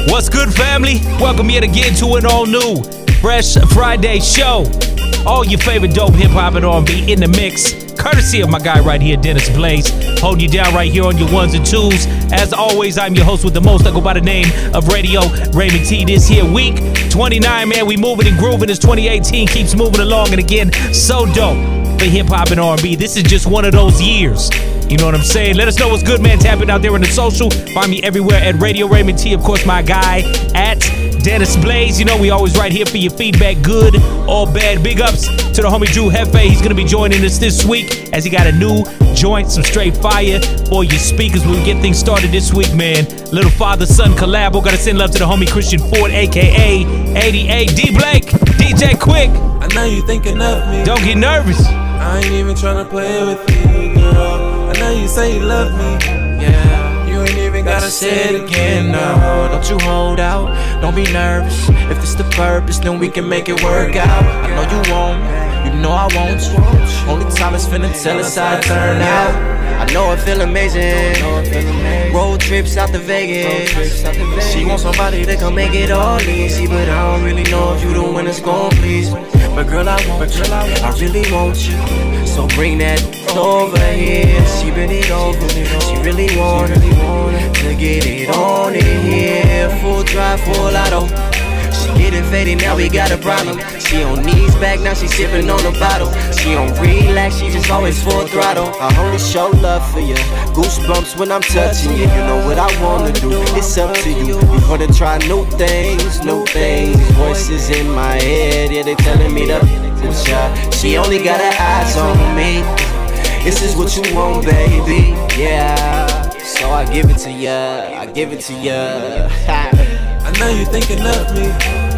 What's good, family? Welcome yet again to an all-new Fresh Friday show. All your favorite dope hip-hop and R&B in the mix, courtesy of my guy right here, Dennis Blaze, holding you down right here on your ones and twos. As always, I'm your host with the most. I go by the name of Radio Raymond T. This here week 29, man, we moving and grooving as 2018 keeps moving along. And again, so dope for hip-hop and R&B. This is just one of those years. You know what I'm saying? Let us know what's good, man. Tap it out there in the social. Find me everywhere at Radio Raymond T. Of course, my guy at Dennis Blaze. You know, we always right here for your feedback, good or bad. Big ups to the homie Drew Hefe. He's going to be joining us this week as he got a new joint, some straight fire for your speakers. We'll get things started this week, man. Little father-son collabo. Got to send love to the homie Christian Ford, a.k.a. 88 D Blake, DJ Quick. I know you thinking of me. Don't get nervous. I ain't even tryna play with you, girl. I know you say you love me, yeah. You ain't even gotta say it again, no. Don't you hold out, don't be nervous. If it's the purpose, then we can make it work out. I know you won't, you know I won't. Only time is finna tell us how it turn out. I know it feel amazing. Road trips out to Vegas. She wants somebody that can make it all easy, but I don't really know if you the one that's gon' please me. But girl, I want you, I really want you. So bring that over here. She been it over, she really want it, to get it on in here. Full drive, full auto. She getting faded, now we got a problem. She on knees back, now she sipping on a bottle. She on relax, she just always full throttle. I only show love for you, goosebumps when I'm touching you. You know what I wanna do, it's up to you. We wanna try new things, voices in my head, yeah, they telling me to with ya. She only got her eyes on me. This is what you want, baby, yeah. So I give it to ya, I give it to ya. I know you thinking of me.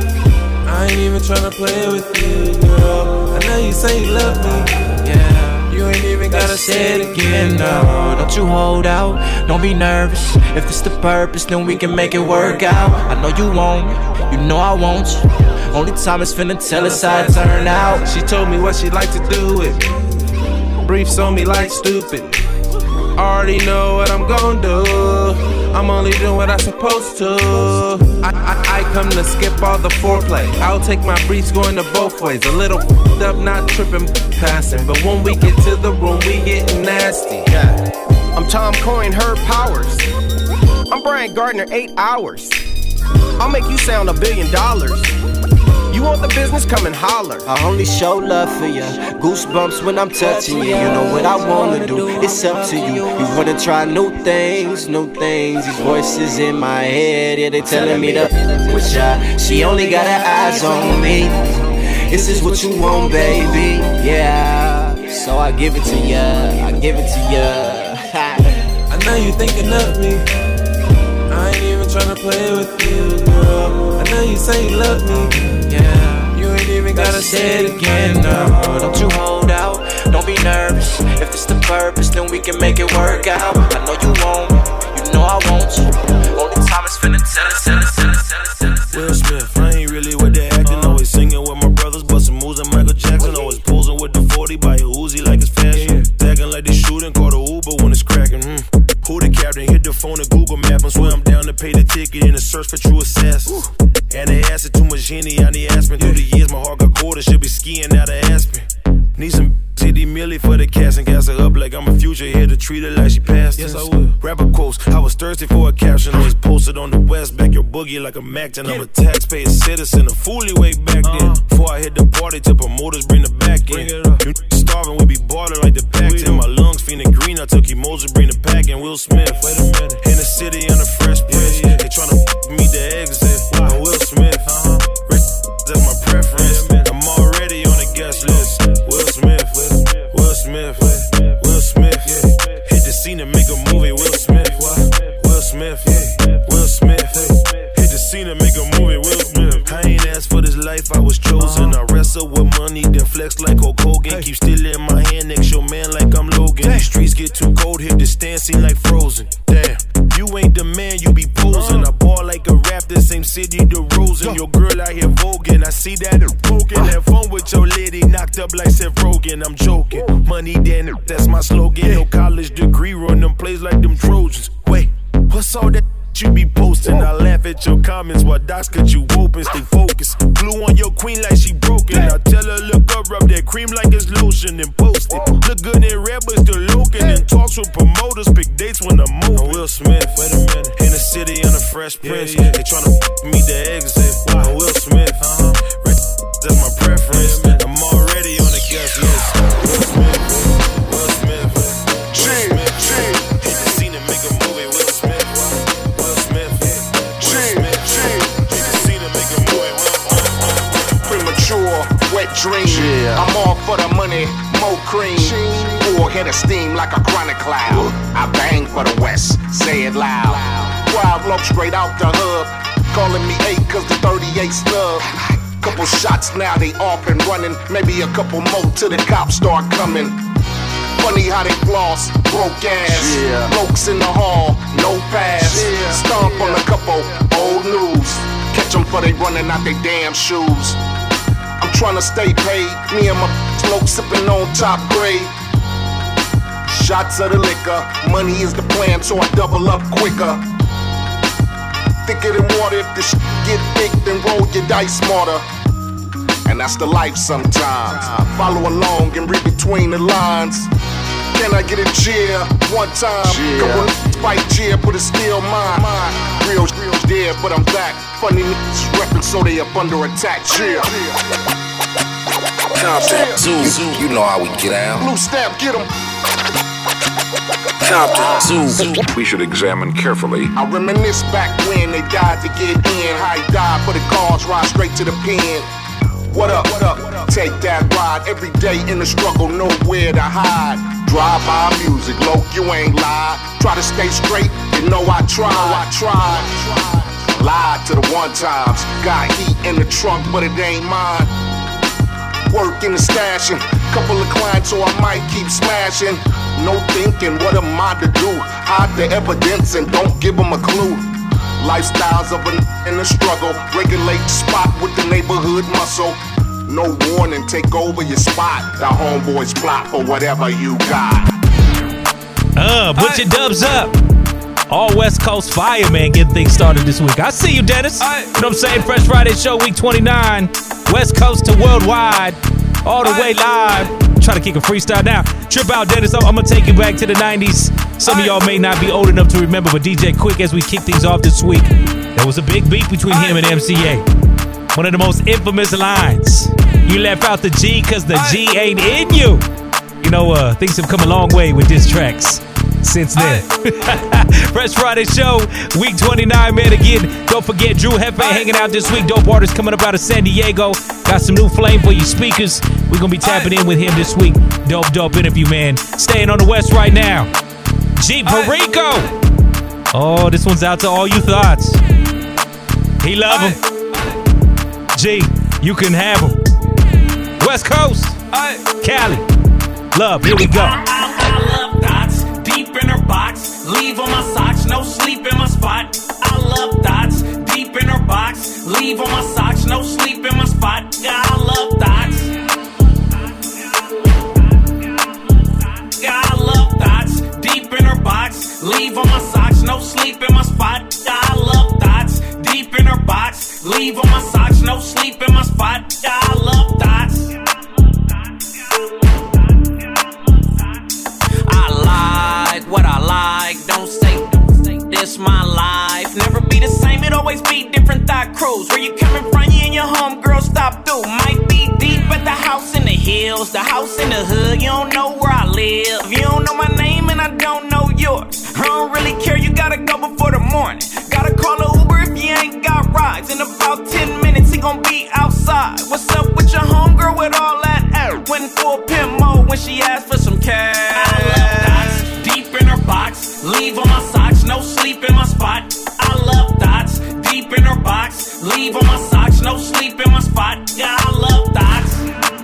I ain't even tryna play with you, girl. I know you say you love me, yeah. You ain't even gotta say it again, no. Don't you hold out, don't be nervous. If it's the purpose, then we can make it work out. I know you won't, you know I won't. Only time is finna tell us how it turn out. She told me what she'd like to do with me. Briefs on me like stupid. Already know what I'm gon' do. I'm only doing what I'm supposed to. I come to skip all the foreplay. I'll take my briefs going to both ways. A little up, not tripping, passing. But when we get to the room, we getting nasty. Yeah. I'm Tom Coyne, Herb Powers. I'm Brian Gardner, 8 hours. I'll make you sound $1 billion. You want the business, come and holler. I only show love for you, goosebumps when I'm touching you. You know what I wanna do, it's up to you. We wanna try new things, these voices in my head, yeah, they telling me to with ya. She only got her eyes on me. This is what you want, baby, yeah. So I give it to ya, I give it to ya. I know you thinking of me. I ain't even tryna play with you, girl. I know you say you love me, yeah. You ain't even gotta say it again, no. Don't you hold out, don't be nervous. If it's the purpose, then we can make it work out. I know you won't, you know I won't. Only time is finna tell us. Will Smith, I ain't really with the acting. Always singing with my brothers, bustin' moves like Michael Jackson. Always posing with the 40 by a Uzi like it's fashion. Tagging like they shooting, call the Uber when it's cracking. Who the captain? Hit the phone and Google Map. I swear I'm down to pay the ticket in a search for true assassins. And they asked too much Henny, I need Aspen. Through the years, my heart got colder, should be skiing out of Aspen. Need some city milli for the cast and gas her up like I'm a future here to treat her like she passed. Yes, I will. Rapper quotes, I was thirsty for a caption. Always posted on the west, back your boogie like a Mac. And I'm a taxpayer citizen, a foolie way back then. Before I hit the party, till promoters bring the back in. You starving, we be balling like the Pac-10. My lungs feeling green, I took Emoji, bring the pack in. Will Smith, wait a minute. In the city, on the fresh prince. They tryna meet the exit. I'm Will Smith, rich, that's my preference. I'm already on the guest list. Will Smith, Will Smith, Will Smith. Hit the scene and make a movie. Will Smith, Will Smith, Will Smith. Hit the scene and make a movie. Will Smith. I ain't asked for this life, I was chosen. I wrestle with money, then flex like Hulk Hogan. Keep still in my hand, next your man like I'm Logan. These streets get too cold, hit the stand, seem like Frozen. Damn, you ain't the man, you be posing. I ball like a raptor, same city, the Rosen. Your girl out here voguing, I see that it's broken. Have fun with your lady, knocked up like Seth Rogen. I'm joking, money then, that's my slogan. No college degree, run them plays like them Trojans. Wait, what's all that you be posting. I laugh at your comments while docs cut you open. Stay focused. Glue on your queen like she broken. I tell her look up, rub that cream like it's lotion and post it. Look good in red but still looking. And talks with promoters, pick dates when I'm moving. Will Smith, wait a minute. In the city on a Fresh Prince. They tryna me the exit. Will Smith, that's my preference. I'm already on the guest list. Will Smith, Will Smith, Will Smith. Hit the scene and make a movie. Will Smith, Will Smith, Will Smith. Hit the scene and make a movie. Premature, wet dream. I'm all for the money, more cream. Full head of steam like a chronic cloud. I bang for the West, say it loud. Wild look straight out the hub. Calling me 8 cause the 38 snub. Couple shots now they off and running. Maybe a couple more till the cops start coming. Funny how they floss, broke ass. Blokes in the hall, no pass. Stomp on a couple old news. Catch them for they running out they damn shoes. I'm trying to stay paid. Me and my smoke sipping on top grade. Shots of the liquor. Money is the plan, so I double up quicker. Thicker than water. If the shit get thick, then roll your dice smarter. And that's the life sometimes. Follow along and read between the lines. Can I get a cheer one time? Couple fight cheer, but it's still mine. Real dead, but I'm back. Funny niggas reppin', so they up under attack. Cheer. Compton, Zoo, you know how we get out. Blue stamp, get 'em. Compton, Zoo. We should examine carefully. I reminisce back when they died to get in. How he died for the cause, ride straight to the pen. What up, what up? Take that ride. Every day in the struggle, nowhere to hide. Drive by music, low, you ain't lied. Try to stay straight, you know I tried. Lied to the one times. Got heat in the trunk, but it ain't mine. Work in the stashing. Couple of clients, so I might keep smashing. No thinking, what am I to do? Hide the evidence and don't give them a clue. Lifestyles of in the struggle. Regulate the spot with the neighborhood muscle. No warning, take over your spot. The homeboys plot for whatever you got. Put your dubs up. All West Coast fire, man, getting things started this week. I see you, Dennis. You know what I'm saying? Fresh Friday show, week 29. West Coast to worldwide. All the way live. Try to kick a freestyle now. Trip out, Dennis. I'm going to take you back to the 90s. Some of y'all may not be old enough to remember, but DJ Quick, as we kick things off this week, there was a big beef between him and MCA. One of the most infamous lines. You left out the G because the G ain't in you. You know, things have come a long way with diss tracks since then. Fresh Friday show, week 29, man. Again, don't forget Drew Hefe hanging out this week. Dope artist coming up out of San Diego. Got some new flame for your speakers. We're going to be tapping in with him this week. Dope interview, man. Staying on the West right now. G Perico. Oh, this one's out to all you thoughts. He love him. G, you can have him. West Coast. Cali. Love, here we go. I love dots, deep in her box. Leave on my socks, no sleep in my spot. I love dots, deep in her box. Leave on my socks, no sleep in my spot. Yeah, I love dots. Yeah, I love dots, deep in her box. Leave on my socks, no sleep in my spot. Yeah, I love dots, deep in her box. Leave on my socks, no sleep in my spot. Yeah, I love dots. What I like, don't say this my life. Never be the same, it always be different thought crews. Where you coming from, you and your homegirl stop through. Might be deep at the house in the hills, the house in the hood, you don't know where I live. You don't know my name and I don't know yours. I don't really care, you gotta go before the morning. Gotta call a Uber if you ain't got rides. In about 10 minutes, he gon' be outside. What's up with your homegirl with all that air? Went full pimp mode when she asked for some cash. I love dots. Deep in her box, leave on my socks, no sleep in my spot. I love dots, deep in her box, leave on my socks, no sleep in my spot. Yeah, I love dots.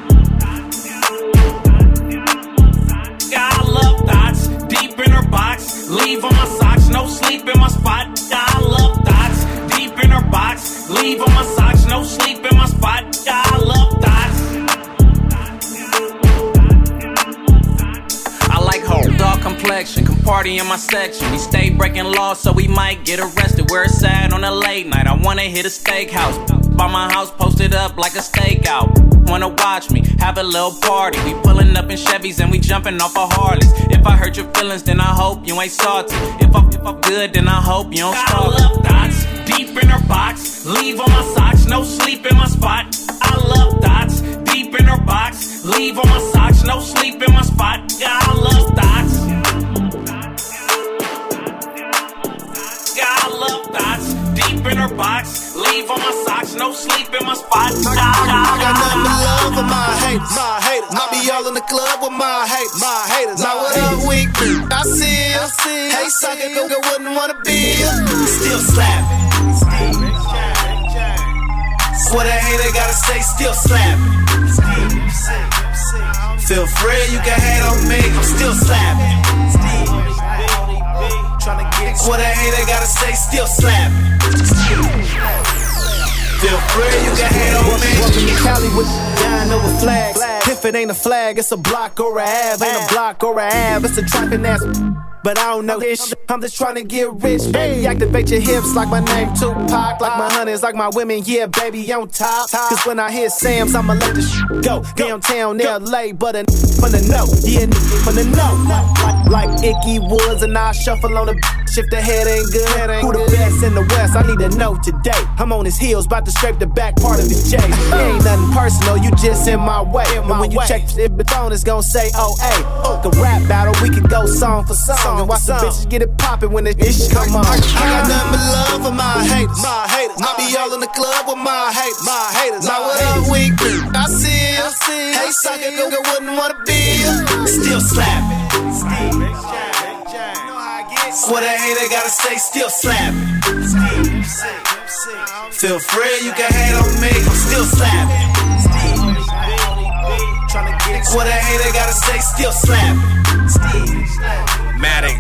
Yeah, I love dots, deep in her box, leave on my socks, no sleep in my spot. Yeah, I love dots, deep in her box, leave on my socks, no sleep in my spot. Yeah, I love dots. I like her dark complexion, compartment party in my section. We stay breaking laws, so we might get arrested. We're sad on a late night. I wanna hit a steakhouse. By my house, posted up like a stakeout. Wanna watch me have a little party. We pulling up in Chevys and we jumping off of Harleys. If I hurt your feelings, then I hope you ain't salty. If I'm good, then I hope you don't start. I love dots, deep in her box. Leave on my socks, no sleep in my spot. I love dots, deep in her box. Leave on my socks, no sleep in my spot. Yeah, I love dots. Yeah, I love dots, deep in her box. Leave on my socks, no sleep in my spot. I got nothing but love for my haters. I be all in the club with my haters. Now what up, weak? I see. Hey, sucker, nigga wouldn't wanna be ya. Still slapping. What a hater gotta say, still slapping. Feel free, you can hate on me, I'm still slapping. What a hater gotta say, still slapping. Feel free, you can hate on me. Welcome to Cali with dying over flags. If it ain't a flag, it's a block or a Ave. Ain't a block or a Ave, it's a trapping ass. But I don't know this shit. I'm just trying to get rich, baby. Activate your hips like my name Tupac. Like my honeys, like my women, yeah, baby, on top. Cause when I hit Sam's, I'ma let the shit go. Downtown LA, but a from the know. Yeah, from the know. Like Icky Woods, and I shuffle on the bitch if the head ain't good. Who the best in the West? I need to know today. I'm on his heels, about to scrape the back part of his J. It ain't nothing personal, you just in my way. And when you check it, Baton is gon' say, oh, hey. The rap battle, we can go song for song. And watch the bitches get it poppin' when the ish come on. I got nothing but love for my haters. I be all in the club with my haters. Now what up, weak? I see. Hey, sucker, nigga wouldn't wanna be ya. Still slapping. What a hater gotta say, still slapping. Feel free, you can hate on me, I'm still slapping. What a hater gotta say, still slapping. Matic.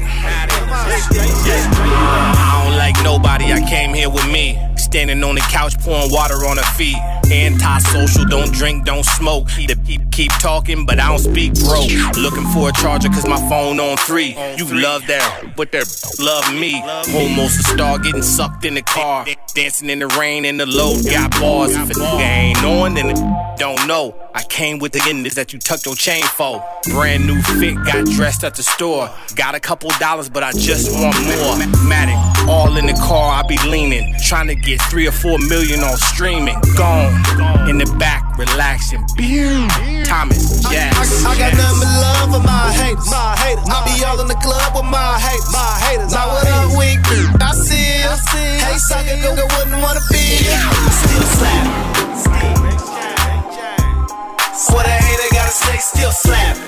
I don't like nobody, I came here with me. Standing on the couch, pouring water on her feet. Anti-social, don't drink, don't smoke. Keep talking, but I don't speak broke. Looking for a charger, cause my phone on 3. You love that, but that love me. Almost a star, getting sucked in the car. Dancing in the rain, and the load got bars. If it ain't on, then it don't know. I came with the goodness that you tucked your chain for. Brand new fit, got dressed at the store. Got a couple dollars, but I just want more. Matic, all in the car, I be leaning. Trying to get 3 or 4 million on streaming. Gone, in the back, relaxing. Thomas, yes. I got nothing but love for my haters. I be all in the club with my haters. Now what up, weak? I see. Hey, sucker, nigga wouldn't wanna be ya. Still slapping. What a hater gotta say, still slapping.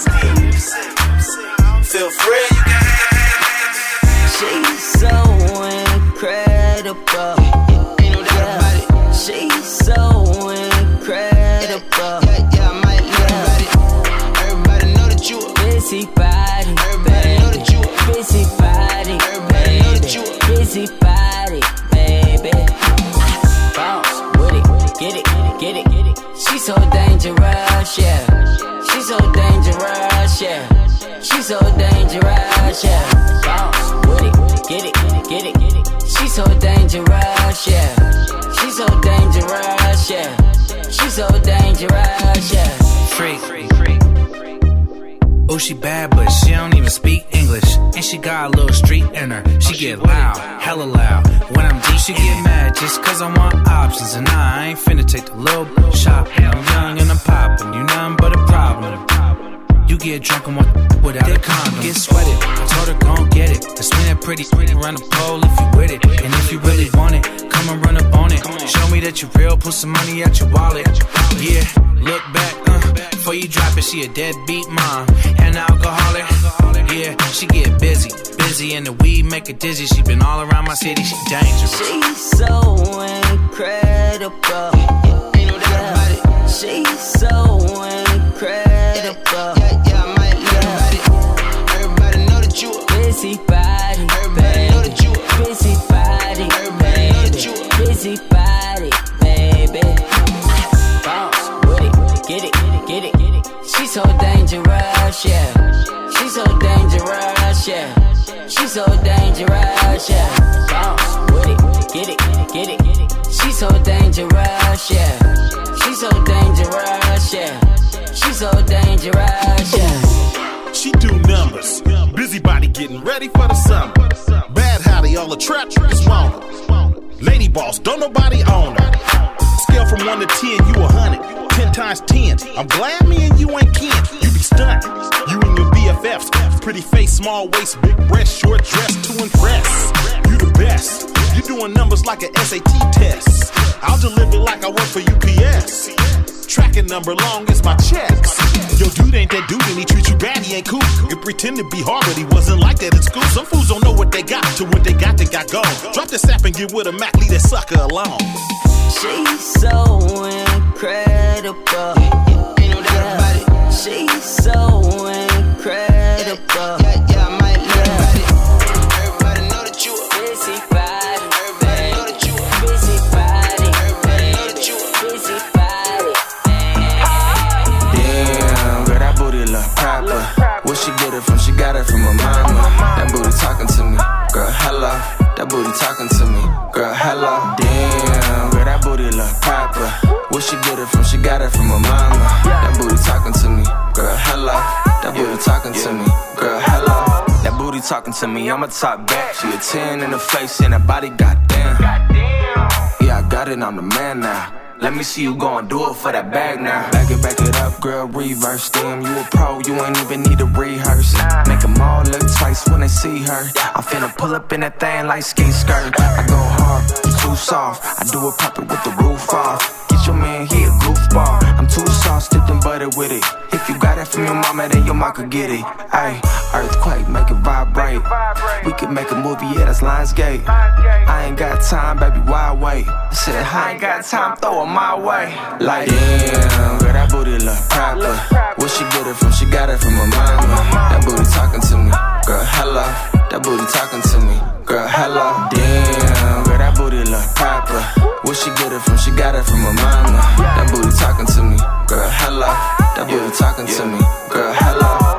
Feel free, you can hate. She's so incredible. Ain't no doubt about it. She's so incredible. Yeah, I might know about it. Everybody know that you a busy body. Everybody know that you a busy body. Everybody know that you a busy body, baby. Bounce with it, get it. She's so dangerous, yeah. She's so dangerous, yeah. She's so dangerous, yeah. Bounce with it, get it. She's so dangerous, yeah. She's so dangerous, yeah. She's so dangerous, yeah. Freak. Oh, she bad, but she don't even speak English. And she got a little street in her. She get loud, hella loud. When I'm deep, she get mad just cause I want options. And I ain't finna take the little shopping. I'm young and I'm popping. You nothing but a problem. You get drunk and want without a condom. Get sweated, I told her gon' get it. The spin that pretty run the pole if you with it. And if you really want it, come and run up on it. Show me that you real, put some money out your wallet. Yeah, look back, before you drop it, she a deadbeat mom. And alcoholic, yeah, she get busy. And the weed make her dizzy. She been all around my city, she dangerous. She's so incredible. Ain't no doubt about it. She's so incredible. Yeah, I might know about it. Everybody know that you a busy body. Everybody know that you a busy body. Everybody know that you a busy body, baby. Bounce with it, get it. She's so dangerous, yeah. She's so dangerous, yeah. so dangerous, yeah. Bounce with it, get it, get it. She's so dangerous, yeah. She's so dangerous, yeah. She's so dangerous, yeah. She do numbers, busybody getting ready for the summer. Bad hottie, all the trap triggers want her. Lady boss, don't nobody own her. Scale from 1 to 10, you 100. 10 times 10. I'm glad me and you ain't kin. You be stunning. You and your BFFs. Pretty face, small waist, big breast, short dress to impress. You the best. You doing numbers like an SAT test. I'll deliver like I work for UPS. Tracking number long as my checks. Yo, dude ain't that dude and he treats you bad, he ain't cool. You pretend to be hard, but he wasn't like that in school. Some fools don't know what they got, till what they got gone. Drop the sap and get with a Mac, leave that sucker alone. She's so incredible. Ain't no doubt about it. She's so incredible. Yeah, I might love it. Everybody know that you a busy body. Everybody know that you a busy body. Everybody know that you a busy body. Damn, girl, that booty look proper. Where she get it from? She got it from her mama. That booty talking to me, girl, hello. That booty talking to me, girl, hello. Damn, girl, that booty look proper. Where she get it from? She got it from her mama. That booty talking to me, girl, hello. That booty talking to me, girl, hello. That booty talking to me, I'm a top back. She a 10 in the face and that body, goddamn. Yeah, I got it, I'm the man now. Let me see you go and do it for that bag now. Back it up, girl, reverse them. You a pro, you ain't even need to rehearse. Make them all look twice when they see her. I'm finna pull up in that thing like ski skirt. I go hard, too soft. I do it pop it with the roof off. Get your man, he a goofball. I'm too soft, stiff and butter with it. If you got it from your mama, then your mama could get it. Ayy, earthquake, make it vibrate. We could make a movie, yeah, that's Lionsgate. I ain't got time, baby, why wait? I said, I ain't got time, throw it my way. Like, damn, girl, that booty look proper. Where she get it from? She got it from her mama. That booty talking to me, girl, hello. That booty talking to me, girl, hello. Damn, girl, that booty look proper. Where she get it from? She got it from her mama. That booty talking to me, girl, hello. That booty talking to me, girl, hello.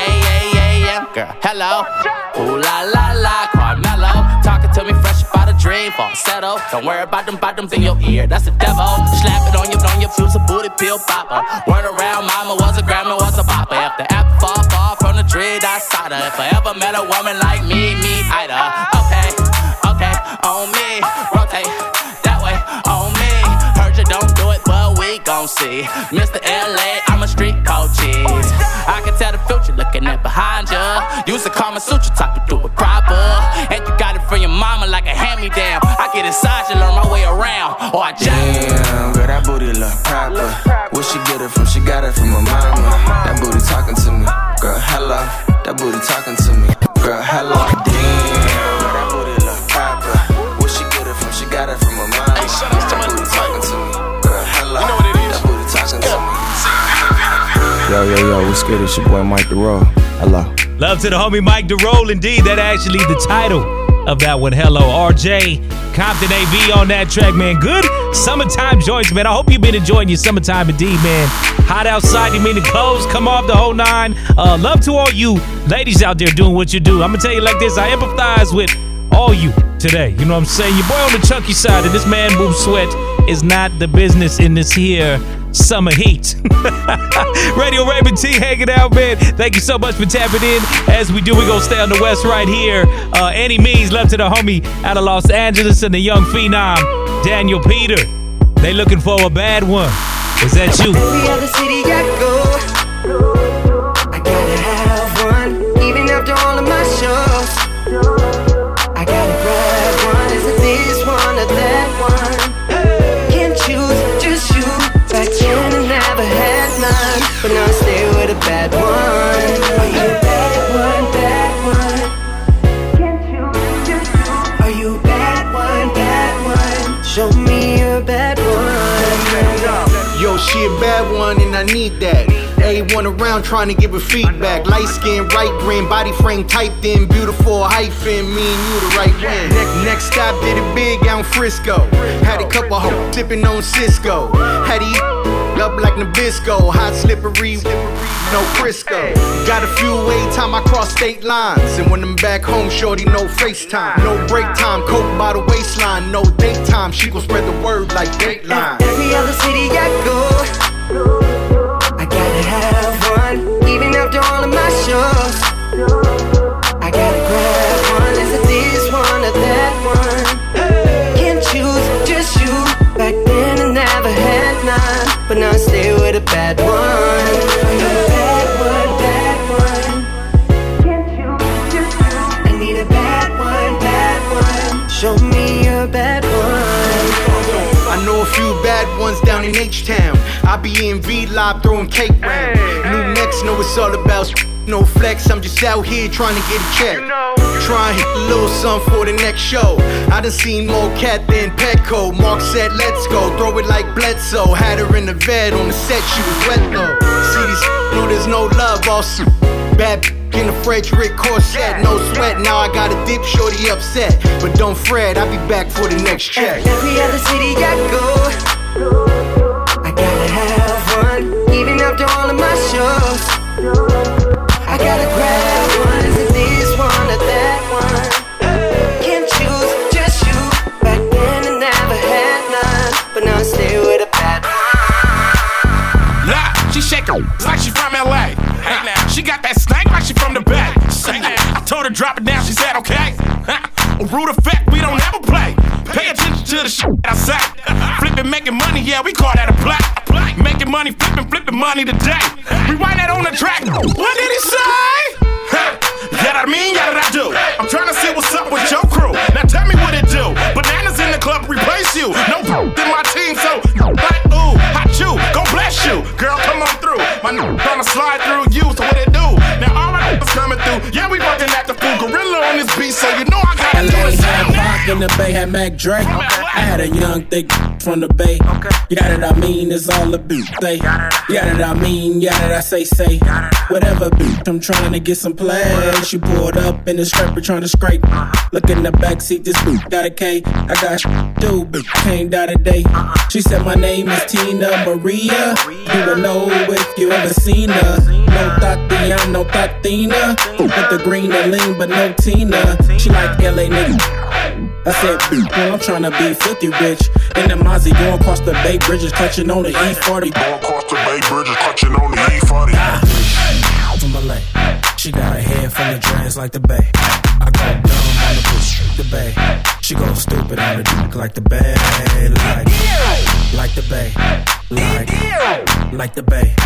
Yeah, girl, hello. Ooh la la la, Carmelo. Talking to me fresh about a dream, falsetto. Don't worry about them bottoms in your ear, that's the devil. Slap it on your fuse, a booty pill popper. Word around, mama was a grandma, was a papa. If the apple fall from the tree, that's cider. If I ever met a woman like me, Ida. Okay, on me, rotate that way, on me. Heard you don't do it, but we gon' see. Mr. LA, I'm a street code cheese. I can tell the future looking at behind ya. Use the Kama Sutra type to do it proper. And you got it from your mama like a hand-me-down. I get inside you, learn my way around. Or I jump. Damn, girl, that booty look proper. Where she get it from? She got it from her mama. That booty talking to me, girl, hello. That booty talking to me, girl, hello. Damn, girl, that booty look proper. Where she get it from? She got it from her mama. That booty talking to me, girl, hello. That booty talking to me. Yo, what's good? It's your boy Mike DeRoe. Hello. Love to the homie Mike DeRoe, indeed. That actually the title of that one. Hello, RJ Compton AV on that track, man. Good summertime joints, man. I hope you've been enjoying your summertime indeed, man. Hot outside, you mean the clothes come off the whole nine. Love to all you ladies out there doing what you do. I'm gonna tell you like this, I empathize with all you today. You know what I'm saying? Your boy on the chunky side of this man boob sweat is not the business in this here summer heat. Radio Raymond T hanging out, man. Thank you so much for tapping in. As we do, we gonna stay on the west right here. Any means love to the homie out of Los Angeles and the young phenom Daniel Peter. They looking for a bad one. Is that you? Every other city I go, I gotta have one. Even after all of my shows, I gotta grab one. Is it this one or that one? Can't choose, just you. Back then I never had none, but now I stay with a bad one. Are you a bad one, bad one? Can't choose, just you. Are you a bad one, bad one? Show me you're a bad one. Yo, she a bad one and I need that. A1 around trying to give her feedback. Light skin, right grin, body frame typed in, beautiful hyphen, me and you the right win. Next stop, did it big out in Frisco. Had a couple hoes sipping on Cisco. Had to eat up like Nabisco. Hot slippery, no Crisco. Got a few way time I cross state lines. And when I'm back home, shorty, no FaceTime. No break time, coke by the waistline. No daytime, she gon' spread the word like Dateline. Every other city I go, I gotta have one. Even after all of my shows, I gotta grab one. Is it this one or that one? Can't choose, just you. Back then I never had none, but now I stay with a bad one. Bad one, bad one. Can't choose, just you. I need a bad one, bad one. Show me a bad one. I know a few bad ones down in H-Town. I be in V-Live throwing cake round. New necks know it's all about no flex. I'm just out here trying to get a check. Try and hit a little something for the next show. I done seen more cat than Petco. Mark said let's go, throw it like Bledsoe. Had her in the vet on the set, she was wet though. See these know there's no love, all bad in the Frederick corset, no sweat. Now I got a dip, shorty upset. But don't fret, I'll be back for the next check. Every other city I go, I gotta have one. Even after all of my shows, I gotta grab one. Is it this one or that one? Can't choose, just you. Back then I never had none, but now I stay with a bad one. Nah, she shake her like she from LA. She got that stank like she from the Bay. I told her drop it down, she said okay. Root effect, we don't ever play. Pay attention to the shit I say. Flipping, making money, yeah, we call that a play. Making money, flipping money today. Rewind that on the track. What did he say? Yeah, I mean, yeah, that I do. I'm trying to see what's up with your crew. Now tell me what it do. Bananas in the club replace you. No in my team, so like ooh, hot you, gon' bless you. Girl, come on through. My tryna slide through you, so what it do? Now all my coming through. Yeah, we working at the food gorilla on this beat, so you know I gotta do it. Had Pac in the Bay, had Mac Drake. I had a young thick from the Bay. Yeah, that I mean, it's all a beat. Say, yeah, that I mean, yeah, that I say. Whatever beat, I'm trying to get some play. She pulled up in the scraper trying to scrape. Look in the backseat, this boot got a K. I got dude, but came down today. She said my name is Tina Maria. You would know if you ever seen her. No Tatiana, no Tatina. With the green and lean, but no Tina. She like LA nigga. I said, well, I'm tryna be filthy rich. In the Mozzie, going across the Bay Bridges, clutching on the E40. Going across the Bay Bridges, clutching on the E40. From LA, she got her head full of dreads like the Bay. I go dumb on the bush, the Bay. She go stupid on the dick like the Bay. Like the Bay. Like the Bay.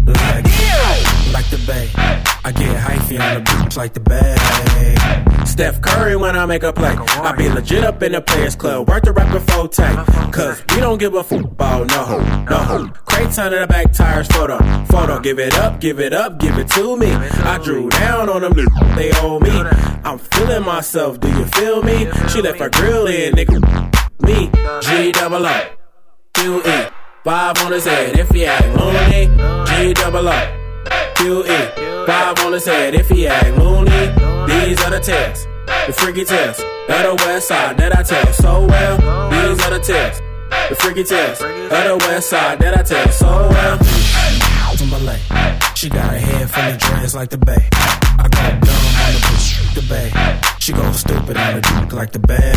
Like the Bay. I get hyphy on the beach like the Bay. Steph Curry when I make a play. I be legit up in the Players Club. Worth the rapper for tank. Cause we don't give a football, no. Crates under the back tires, photo. Give it up, give it to me. I drew down on them, they owe me. I'm feeling myself, do you feel me? She left her grill in, nigga. Me, G-double-O, Q-E. 5 on his head if he act loony. G-double-O, Q-E. 5 on his head if he act loony. These are the tales, the freaky tales of the west side that I tell so well. These are the tales, the freaky tales of the west side that I tell so well. From LA, she got her head full of dreads like the Bay. I go dumb on the bush, the Bay. She go stupid on the dick like the Bay.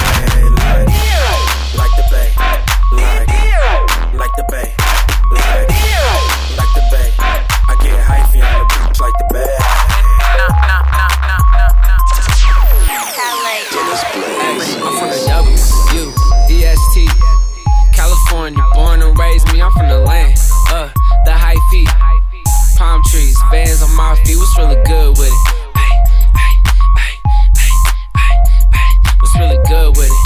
Like the Bay. Like the Bay. Like the Bay. I get hyphy on the beach like the Bay. I'm from the W-U-E-S-T, California, born and raised me. I'm from the land, the high feet, palm trees, bands on my feet. Was really good with it. Was really good with it.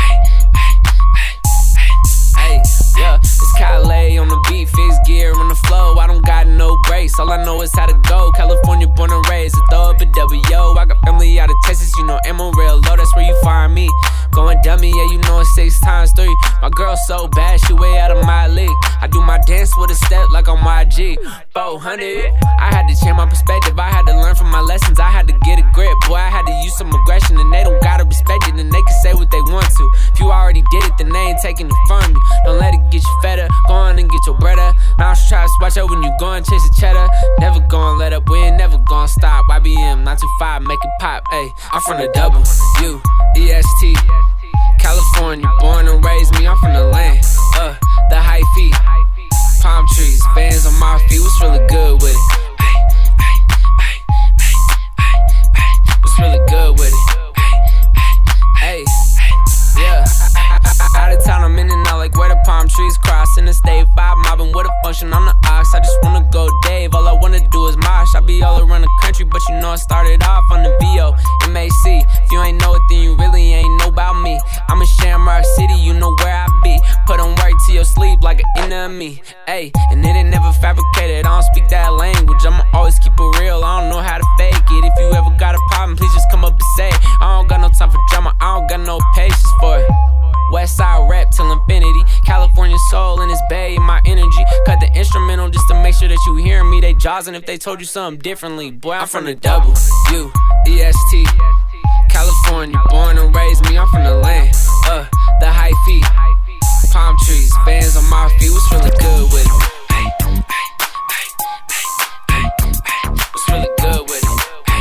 Yeah, it's Calais on the beat, fixed gear on the flow. I don't got no brakes, all I know is how to go. California born and raised, throw up a W.O. I got family out of Texas, you know Amarillo, that's where you find me. Going dummy, yeah, you know it's 6 times 3. My girl so bad, she way out of my league. I do my dance with a step like on my G. 400. I had to change my perspective. I had to learn from my lessons. I had to get a grip. Boy, I had to use some aggression, and they don't gotta respect it, and they can say what they want to. If you already did it, then they ain't taking it from you. Don't let it get you fed up. Go on and get your bread up. Now try to watch out when you go and chase the cheddar. Never gonna let up. We ain't never gonna stop. YBM 925, make it pop. Ayy, I'm from the W-U-E-S-T. California, born and raised me. I'm from the land. The high feet, palm trees, bands on my feet. Was really good with it. Was really good with it. Hey, yeah. Out of town, I'm in and out like where the palm trees cross. In the state 5, mobbing with a function on the ox. I just wanna go Dave, all I wanna do is mosh. I be all around the country, but you know I started off on the VO-MAC. If you ain't know it, then you really ain't know about me. I'm in Shamrock City, you know where I be. Put on work to your sleep like an enemy. Ayy, and it ain't never fabricated. I don't speak that language, I'ma always keep it real. I don't know how to fake it. If you ever got a problem, please just come up and say it. I don't got no time for drama, I don't got no patience for it. Westside rap till infinity. California soul in this bay, my energy. Cut the instrumental just to make sure that you hear me. They jawsin' if they told you something differently. Boy, I'm from the W-U-E-S-T. California, born and raised me. I'm from the land. The high feet, palm trees, bands on my feet. Was really good with it. Was really good with it.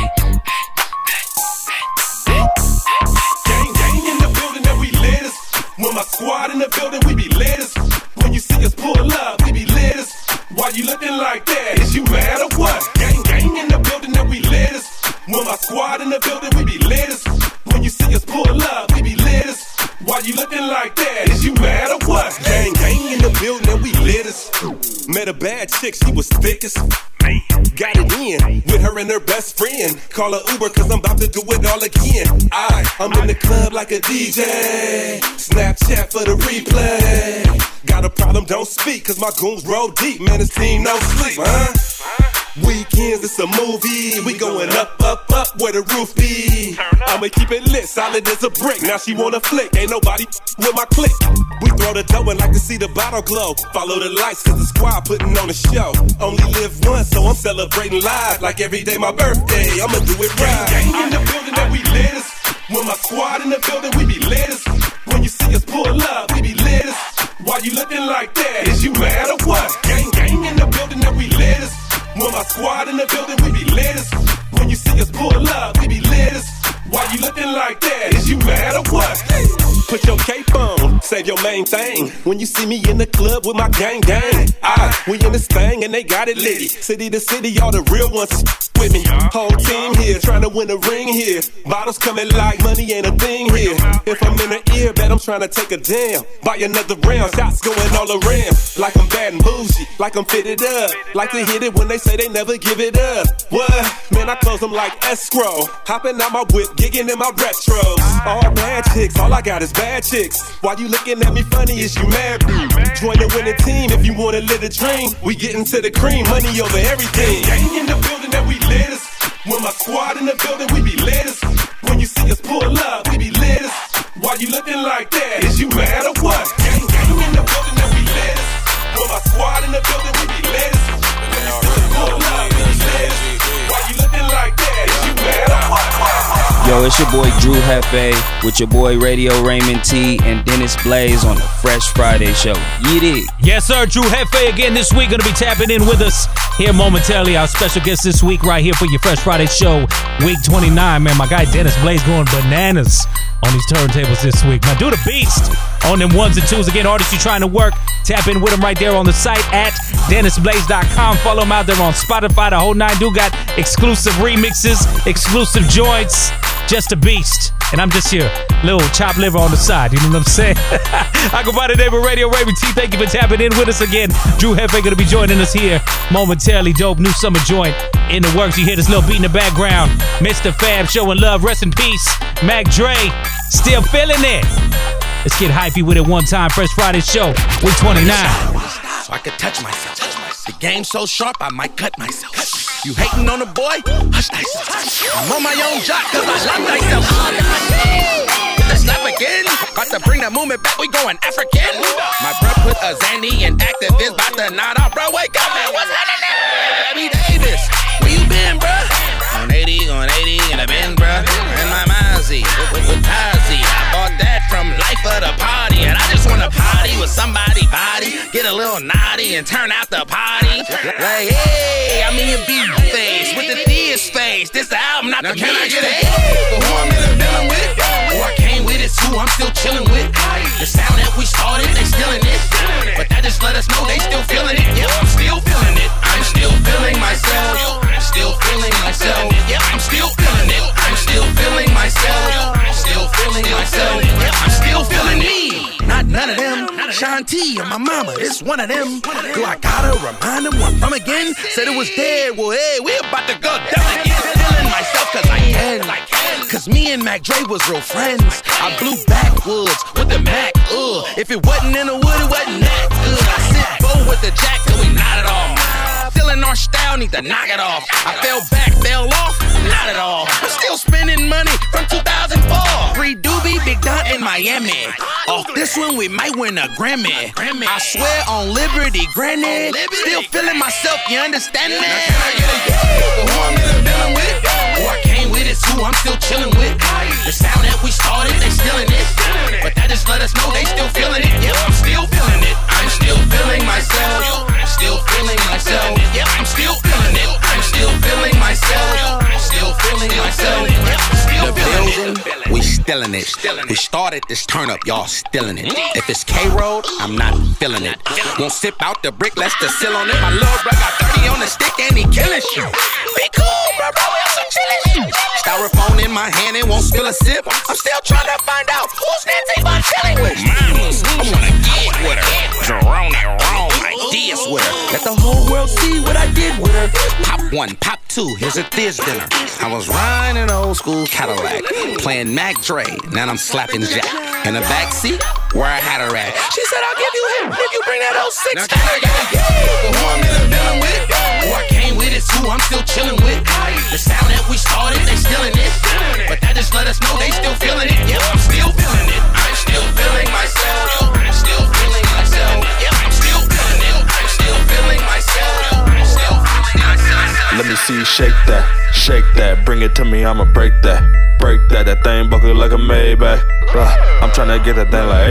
When my squad in the building, we be latest. When you see us pull up, we be latest. Why you looking like that? Is you mad or what? Gang, gang in the building, that we latest. When my squad in the building, we be latest. When you see us pull up, we be latest. Why you looking like that? Is you mad or what? Gang, gang in the building, that we latest. Met a bad chick, she was thick as got it in with her and her best friend. Call her Uber cause I'm about to do it all again. I'm in the club like a DJ. Snapchat for the replay. Got a problem, don't speak cause my goons roll deep. Man, this team no sleep, huh? Weekends, it's a movie. We going up, up, up where the roof be. I'ma keep it lit, solid as a brick. Now she wanna flick, ain't nobody with my click. We throw the dough and like to see the bottle glow. Follow the lights cause the squad putting on a show. Only live once, so I'm celebrating live. Like every day my birthday, I'ma do it right. Gang in the building that we latest. When my squad in the building, we be latest. When you see us pull up, we be latest. Why you looking like that? Is you mad or what? Gang, gang in the building that we latest. When my squad in the building, we be latest. When you see us pull up, we be latest. Why you looking like that? Is you mad or what? Put your cape on, save your main thing. When you see me in the club with my gang gang, we in this thing and they got it litty. City to city, all the real ones with me. Whole team here, trying to win a ring here. Bottles coming like money ain't a thing here. If I'm in the ear, bet I'm trying to take a damn. Buy another round, shots going all around. Like I'm bad and bougie, like I'm fitted up. Like to hit it when they say they never give it up. What? Man, I close them like escrow. Hopping out my whip, gigging in my retros. All bad chicks, all I got is bad chicks. Why you looking at me funny? Is you mad? Join the winning team if you wanna live a dream. We getting to the cream, money over everything. Gang in the building that we latest. When my squad in the building, we be latest. When you see us pull up, we be latest. Why you looking like that? Is you mad or what? Gang, gang in the building that we latest. When my squad in the building, we be latest. When you see us pull up, we be latest. Why you looking like that? Is you mad or what? Yo, it's your boy Drew Hefe with your boy Radio Raymond T and Dennis Blaze on the Fresh Friday Show. You dig? Yes, sir. Drew Hefe again this week. Going to be tapping in with us here momentarily. Our special guest this week right here for your Fresh Friday Show, week 29. Man, my guy Dennis Blaze going bananas on these turntables this week. My dude, a beast on them ones and twos. Again, artists you trying to work, tap in with him right there on the site at DennisBlaze.com. Follow him out there on Spotify. The whole nine. Dude got exclusive remixes, exclusive joints. Just a beast. And I'm just here, little chopped liver on the side. You know what I'm saying? I go by the name of Radio Raymond T. Thank you for tapping in with us again. Drew Hefe going to be joining us here momentarily. Dope new summer joint in the works. You hear this little beat in the background. Mr. Fab showing love. Rest in peace. Mac Dre still feeling it. Let's get hypey with it one time. Fresh Friday Show, week 29. So I could touch myself. The game's so sharp, I might cut myself. You hating on a boy? Hush thyself. I'm on my own job cause I love myself. What the wanna slap again? Got to bring the movement back, we going African. My bro put a Zandy and activist, bout to nod off, bro. Wake up, man, what's happening? Abby Davis, where you been, bro? On 80 in the bin, bro. And my Mozzie with Tazi. I bought that from Life of the Party, and I just wanna party with somebody body, get a little naughty and turn out the party. Like, hey, I'm in your beat face with the theist face. This the album, not the can I get it? For who I'm in the building with, who I came with, it's who I'm still chilling with. The sound that we started, they still in it, but that just let us know they still feeling it. Yeah, I'm still feeling it. I'm still feeling myself. I'm still feeling myself. Yeah, I'm still feeling it. I'm still feeling myself. I'm still feeling myself. Yeah, I'm still feeling me. Not none of them. Shanti and my mama, it's one of them. Do I gotta remind them where I'm from again? Said it was dead. Well, hey, we about to go down again. Feeling myself cause I can. Cause me and Mac Dre was real friends. I blew backwoods with the Mac. If it wasn't in the wood, it wasn't that good. I sit bow with the jack till we knot it off. Feeling our style, need to knock it off. I fell back, fell off, not at all. I'm still spending money from 2004. Free Doobie, Big Dot in Miami. Off this one, we might win a Grammy. I swear on Liberty, Granny. Still feeling myself, you understand me? Now can I get a yeah? For who I'm in the building with, who I came with, it's who I'm still chilling with. The sound that we started, they still in it, but that just let us know they still feeling it. Yeah, I'm still feeling it. I'm still feeling myself. I'm still feeling myself. Yeah, I'm still feeling it. I'm still feeling myself. I'm still feeling myself. Yeah, I'm still feeling it. We still in it. We started this turn up, y'all still in it. If it's K-Road, I'm not feeling it. Won't sip out the brick, let's the seal on it. My little bro got 30 on the stick and he killing shit. Be cool, bro, we on some chillin' shit. Styrofoam in my hand and won't spill a sip. I'm still trying to find out who's Nancy Von chilling with. Mamas, I wanna get with her. Jerome and wrong ideas with her. Let the whole world see what I did with her. Pop 1, pop 2, here's a Thiz dinner. I was riding an old school Cadillac, playing Mac Dre, now I'm slapping Jack. In the backseat, where I had her at. She said, I'll give you him if you bring that 06. Now can I get a yeah? For who I'm in the building with, who I came with, it's who I'm still chilling with. The sound that we started, they still in it, but that just let us know they still feeling it. Yeah, I'm still feeling it. I'm still feeling myself. I'm still feeling myself. Yeah, I'm still feeling it. I'm still feeling myself. I'm still feeling myself. Let me see you shake that, bring it to me, I'ma break that. That thing buckle like a Maybach. I'm tryna get that thing like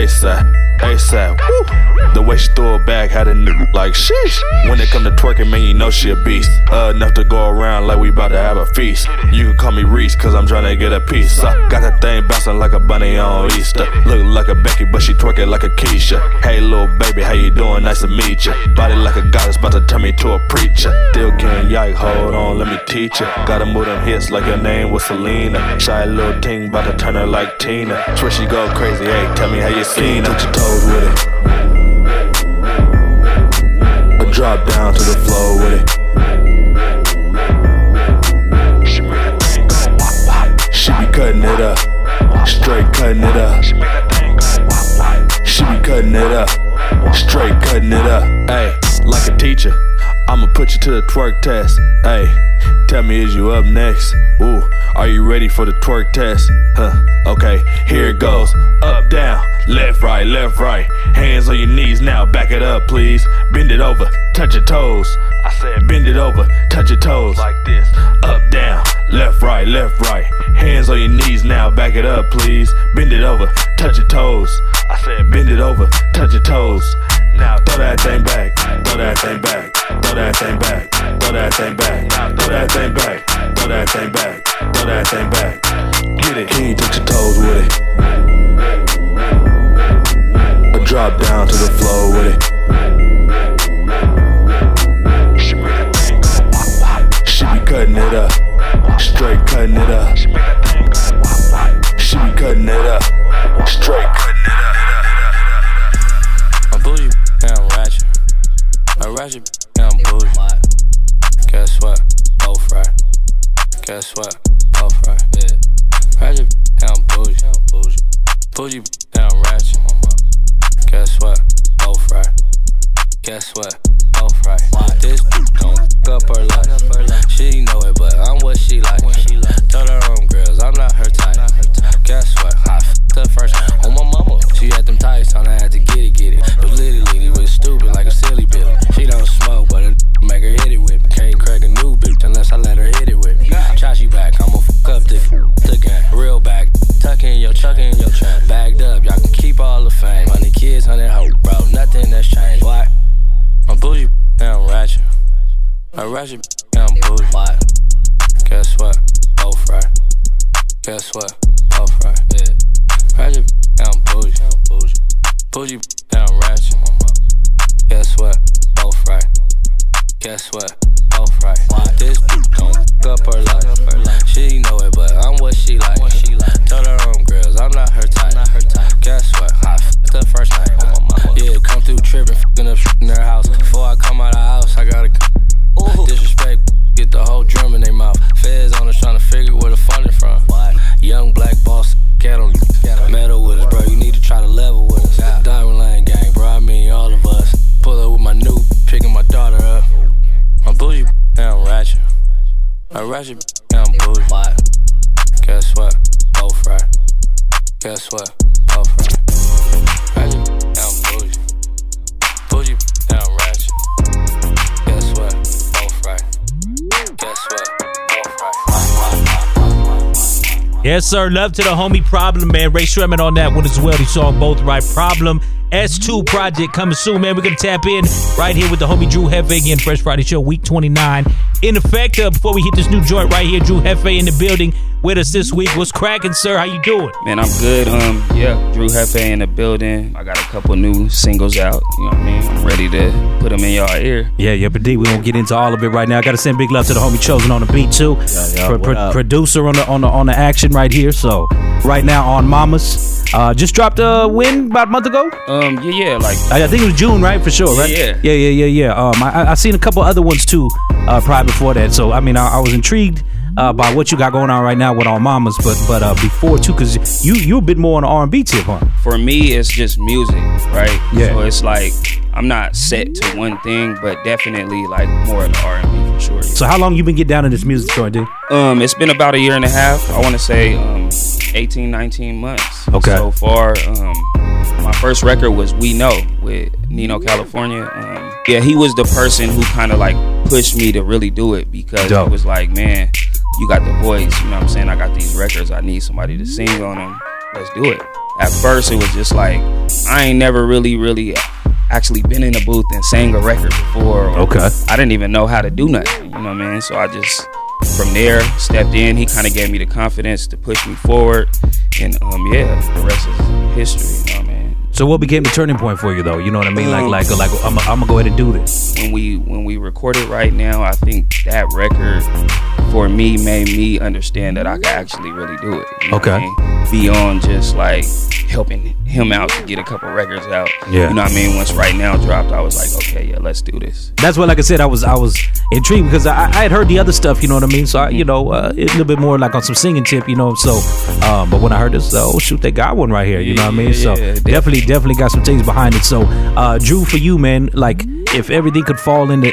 ASAP. Woo. The way she threw it back had a nigga like sheesh. When it come to twerking, man, you know she a beast. Enough to go around like we about to have a feast. You can call me Reese, cause I'm tryna get a piece. Got that thing bouncing like a bunny on Easter. Look like a Becky, but she twerking like a Keisha. Hey little baby, how you doing? Nice to meet ya. Body like a goddess, about to turn me to a preacher. Still can't yike, hold on, let me teach ya. Gotta move them hits like your name was Selena. Shy little ting, about to turn her like Tina. Swear she go crazy, hey, tell me how you seen her. Touch your toes with it. I drop down to the floor with it. She be cutting it up, straight cutting it up. She be cutting it up, straight cutting it up. Hey, like a teacher, I'ma put you to the twerk test. Hey, tell me, is you up next? Ooh, are you ready for the twerk test? Okay, here it goes. Up, down, left, right, left, right. Hands on your knees now, back it up, please. Bend it over, touch your toes. I said bend it over, touch your toes. Like this. Up, down, left, right, left, right. Hands on your knees now, back it up, please. Bend it over, touch your toes. I said bend it over, touch your toes. Now throw that thing back, throw that thing back, throw that thing back, throw that thing back, throw that thing back, throw that thing back, throw that thing back. Get it, can you touch your toes with it? I drop down to the floor with it. She be cutting it up, straight cutting it up. She be cutting it up, straight cutting it up. I'm bougie, and I'm ratchet. I'm ratchet, and I'm bougie. Guess what? Both right. Guess what? Both right. Yeah. Ratchet, and I'm bougie. Bougie, and I'm ratchet. Guess what? Both right. Guess what? Both right. This don't fuck up her life. She know it, but I'm what she like. Told her own girls, I'm not her type. Guess what? I fucked up ratchet, yeah, I'm bougie. Guess what? Both right. Guess what? Both right. Yeah. Ratchet, yeah, I'm bougie. Bougie, yeah, I'm ratchet. Guess what? Both right. Guess what? Both right. This don't fuck up her life. She know it, but I'm what she like. Tell her own girls, I'm not her type. Guess what? I fucked up first night. Yeah, come through tripping, fucking up in their house. Before I come out of the house, I gotta disrespect, get the whole drum in their mouth. Feds on us trying to figure where the funding from. Young black boss, cat on metal with us, bro. You need to try to level with us. Diamond Line gang, bro. I mean all of us. Pull up with my new, picking my daughter up. I'm bougie, yeah, I'm ratchet. I'm ratchet, yeah, I'm bougie. Guess what? Both right. Guess what? Both right. Ratchet, yeah, I'm bougie. Bougie, yeah, I'm ratchet. Guess what? Both right. Guess what? Both right. Yes, sir. Love to the homie Problem, man. Ray Sherman on that one as well. He saw them both right. Problem. S2 project coming soon, man. We're going to tap in right here with the homie Drew Hefe again. Fresh Friday Show, week 29. In effect, before we hit this new joint right here, Drew Hefe in the building with us this week. What's cracking, sir? How you doing? Man, I'm good. Yeah, Drew Hefe in the building. I got a couple new singles out. You know what I mean? I'm ready to put them in y'all ear. Yeah, but D, we won't get into all of it right now. I got to send big love to the homie Chosen on the beat too. Producer on the action right here. So right now on Mamas. Just dropped a win about a month ago. Yeah, like I think it was June, right? For sure, right? Yeah. I seen a couple other ones too, prior before that. So I mean, I was intrigued by what you got going on right now with On Mamas, but before too, because you a bit more on the R&B tip, huh? For me, it's just music, right? Yeah. So it's like I'm not set to one thing, but definitely like more of the R&B for sure. So how long you been getting down in this music joint, dude? It's been about a year and a half. I want to say 18, 19 months. Okay. So far, my first record was We Know with Nino California. Yeah, he was the person who kind of like pushed me to really do it because it was like, man, you got the voice, you know what I'm saying? I got these records, I need somebody to sing on them. Let's do it. At first, it was just like, I ain't never really actually been in a booth and sang a record before. Okay. I didn't even know how to do nothing, you know what I mean? So I just, from there, stepped in. He kind of gave me the confidence to push me forward. And the rest is history, you know what I mean? So what became the turning point for you though? You know what I mean? Like I'm gonna go ahead and do this. When we record it right now, I think that record for me made me understand that I could actually really do it. You know what I mean? Beyond just like helping him out to get a couple records out. Yeah. You know what I mean? Once Right Now dropped, I was like, okay, yeah, let's do this. That's what, like I said, I was intrigued because I had heard the other stuff, you know what I mean? So I, it's a little bit more like on some singing tip, you know. So, but when I heard this, oh shoot, they got one right here, you know what I mean? So definitely got some things behind it. So, Drew, for you, man, like if everything could fall in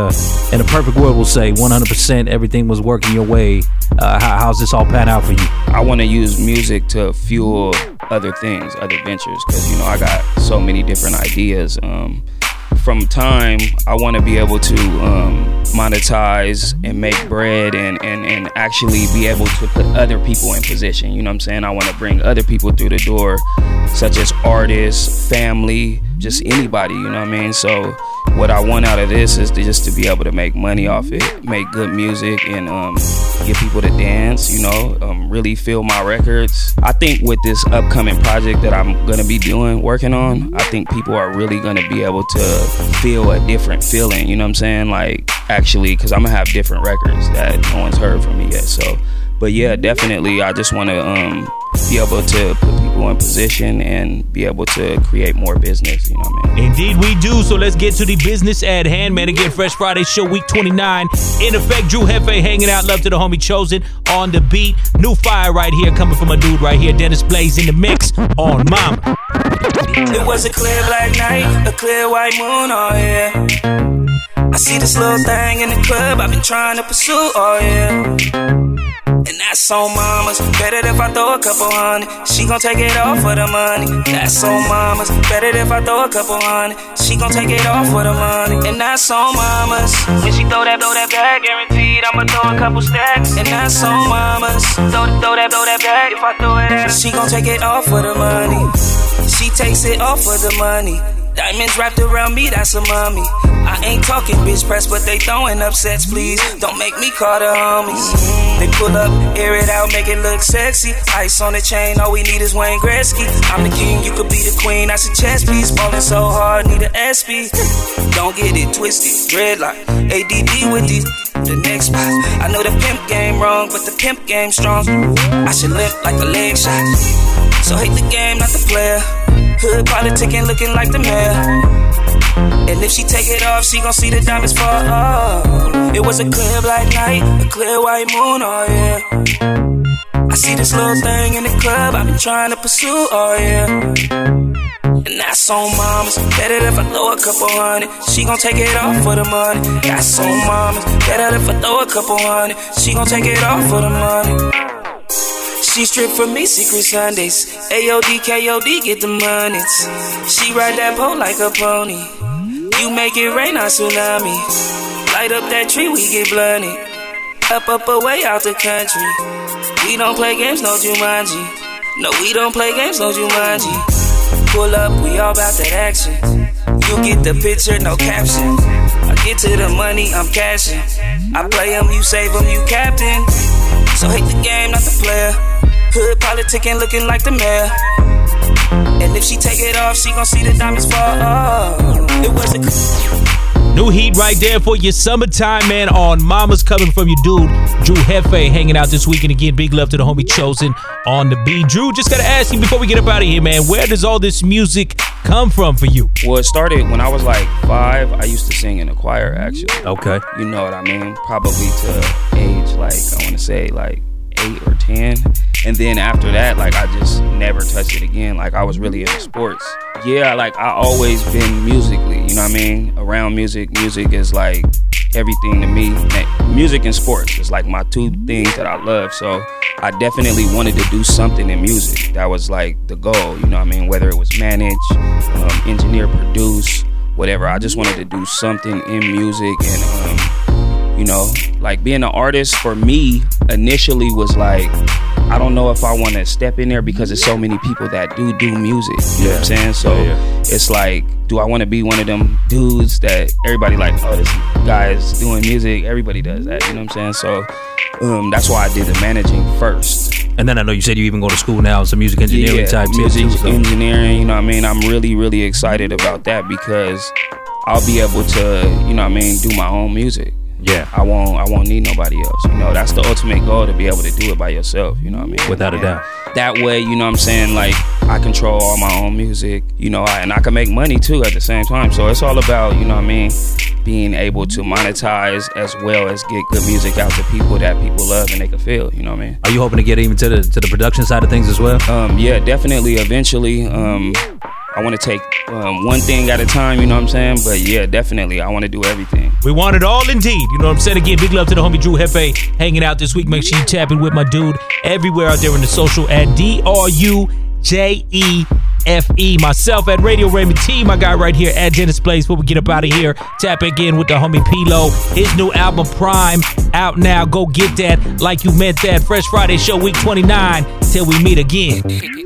a perfect world, we'll say 100%, everything was working your way. How's this all pan out for you? I want to use music to fuel other things, other ventures, because I got so many different ideas. From time, I want to be able to monetize and make bread and actually be able to put other people in position. You know what I'm saying? I want to bring other people through the door, such as artists, family, just anybody, you know what I mean? So what I want out of this is to be able to make money off it, make good music, and get people to dance, really feel my records. I think with this upcoming project that I'm going to be working on, I think people are really going to be able to feel a different feeling, you know what I'm saying? Like, actually, because I'm going to have different records that no one's heard from me yet. So, but yeah, definitely, I just want to be able to put people in position and be able to create more business, you know what I mean? Indeed we do, so let's get to the business at hand, man. Again, Fresh Friday Show, week 29. In effect, Drew Hefe hanging out. Love to the homie Chosen on the beat. New fire right here, coming from a dude right here. Dennis Blaze in the mix on Mama. It was a clear black night, a clear white moon, oh yeah. I see this little thing in the club I've been trying to pursue, oh yeah. And that's on Mamas, better if I throw a couple hundred. She gon' take it off for the money. That's on Mamas, better if I throw a couple hundred. She gon' take it off for the money. And that's on Mamas, when she throw that bag, guaranteed I'ma throw a couple stacks. And that's on Mamas, throw that bag, if I throw it at her, she gon' take it off for the money. She takes it off for the money. Diamonds wrapped around me, that's a mommy. I ain't talking bitch press, but they throwing up sets, please. Don't make me call the homies. They pull up, air it out, make it look sexy. Ice on the chain, all we need is Wayne Gretzky. I'm the king, you could be the queen, that's a chess piece. Falling so hard, need an SP. Don't get it twisted, dreadlock, ADD with these. The next spot, I know the pimp game wrong, but the pimp game strong. I should limp like a leg shot. So hate the game, not the player. Hood politicking, looking like the mayor. And if she take it off, she gon' see the diamonds fall off. It was a clear black night, a clear white moon, oh yeah. I see this little thing in the club I've been trying to pursue, oh yeah. And that's on mamas. Better if I throw a couple hundred. She gon' take it off for the money. That's on mamas. Better if I throw a couple hundred. She gon' take it off for the money. She strip for me, Secret Sundays. AOD, KOD, get the monies. She ride that pole like a pony. You make it rain on tsunami. Light up that tree, we get blunted. Up, away out the country. We don't play games, no Jumanji. No, we don't play games, no Jumanji. Pull up, we all about that action. You get the picture, no caption. I get to the money, I'm cashing. I play them, you save them, you captain. So hate the game, not the player. Hood politicking, looking like the mayor. And if she take it off, she gon' see the diamonds fall off. It was a new heat right there for your summertime, man, on Mama's coming from your dude, Drew Hefe, hanging out this weekend again. Big love to the homie Chosen on the beat. Drew, just gotta ask you before we get up out of here, man, where does all this music come from for you? Well, it started when I was like 5. I used to sing in a choir, actually. Okay. You know what I mean? Probably to age, like, I want to say, like, 8 or 10. And then after that, like, I just never touched it again. Like, I was really into sports. Yeah, like, I always been musically, you know what I mean? Around music. Music is like everything to me. Music and sports is like my two things that I love. So I definitely wanted to do something in music. That was like the goal, you know what I mean? Whether it was manage, engineer, produce, whatever. I just wanted to do something in music. And, you know, like being an artist for me initially was like, I don't know if I want to step in there because there's so many people that do music. You know what I'm saying? So it's like, do I want to be one of them dudes that everybody like, oh, this guy is doing music. Everybody does that. You know what I'm saying? So that's why I did the managing first. And then I know you said you even go to school now, some music engineering type music too, so. Engineering, you know what I mean? I'm really, really excited about that because I'll be able to, you know what I mean, do my own music. Yeah, I won't need nobody else. You know, that's the ultimate goal, to be able to do it by yourself. You know what I mean? Without a doubt. That way, you know what I'm saying? Like, I control all my own music. You know, and I can make money too at the same time. So it's all about, you know what I mean, being able to monetize as well as get good music out to people that people love and they can feel. You know what I mean? Are you hoping to get even to the production side of things as well? Yeah, definitely. Eventually. I want to take one thing at a time, you know what I'm saying? But yeah, definitely, I want to do everything. We want it all indeed. You know what I'm saying? Again, big love to the homie Drew Hefe hanging out this week. Make sure you tap in with my dude everywhere out there in the social at DRUJEFE. Myself at Radio Raymond T. My guy right here at Dennis Blaze. Before we get up out of here, tap again with the homie P-Lo. His new album, Prime, out now. Go get that like you meant that. Fresh Friday Show, week 29. Till we meet again.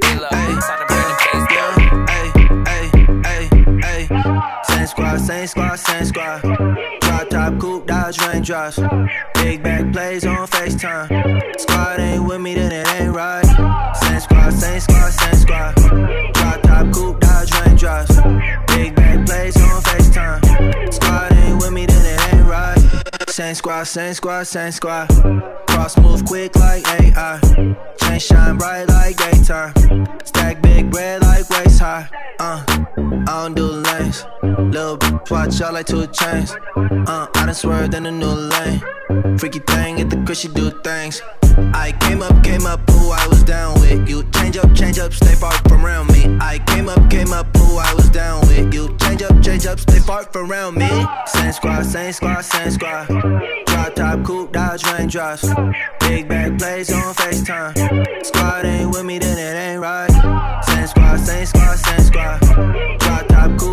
Same squad. Drop top, coupe, Dodge raindrops. Big back plays on FaceTime. Squad ain't with me, then it ain't right. Same squad. Drop top, coupe, Dodge raindrops. Big back plays on FaceTime. Squad ain't with me, then it ain't right. Same squad. Cross move quick like AI. Chain shine bright like daytime. Stack big bread like waist high. I don't do lanes. Little bitch watch out like 2 chains. I done swerved in a new lane. Freaky thing at the crib, she do things. I came up, who I was down with. You change up, stay far from around me. I came up, who I was down with. You change up, stay far from around me. Same squad. Drop top, coupe, Dodge raindrops. Big back plays on FaceTime. Squad ain't with me, then it ain't right. Same squad. Drop top, coupe.